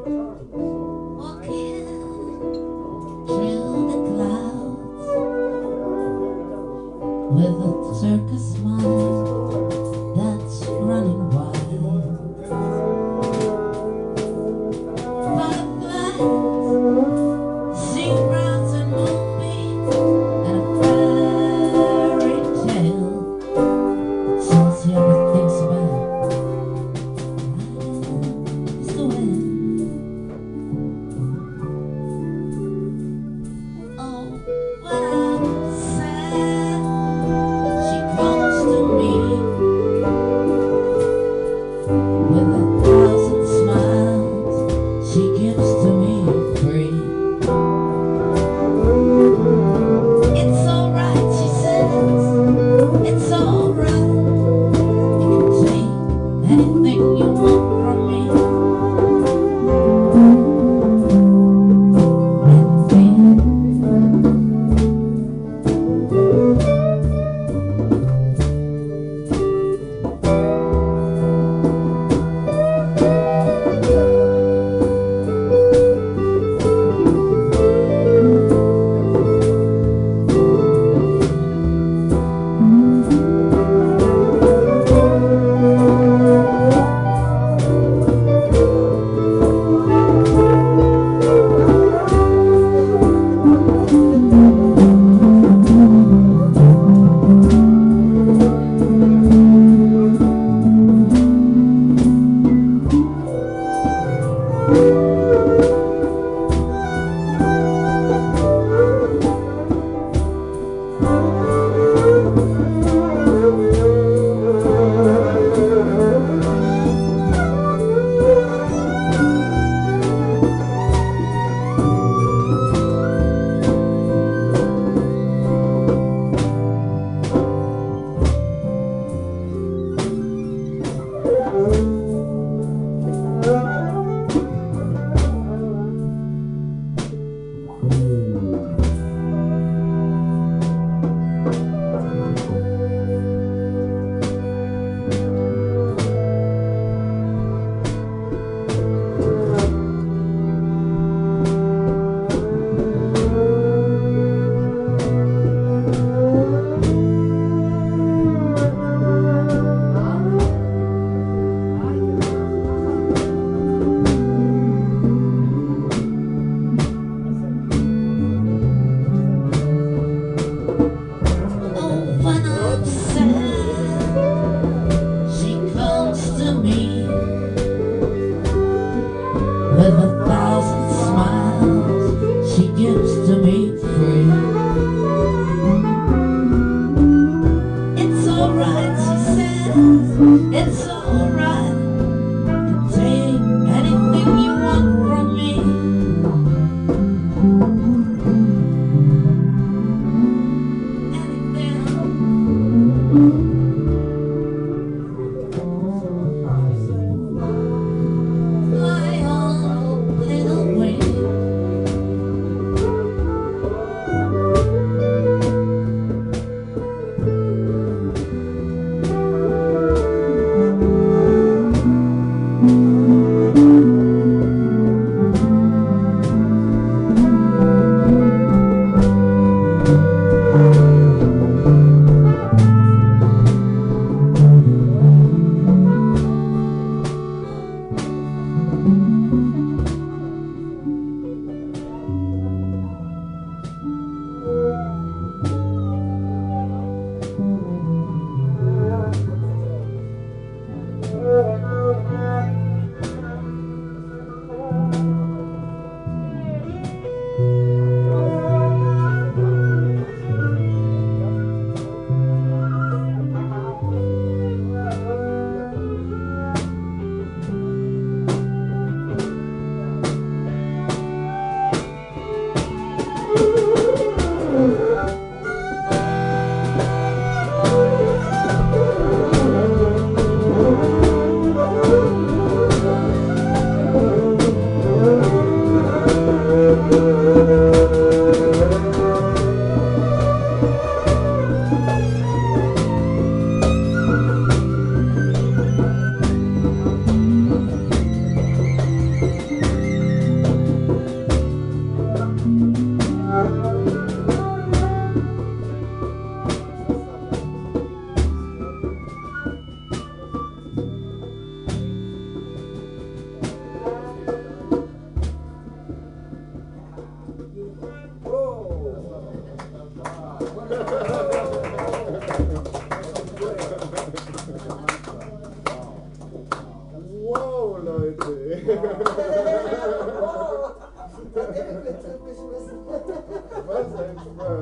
walking through the clouds with a circus mind that's running wild. Butterflies sing rounds and moonbeams and a fairy tale tells you everything's well. It's the wind. Oh, when I'm sad, she comes to me with 1,000 smiles. She gives to me free. It's alright, she says. It's alright. You can take anything you want from me. And then with a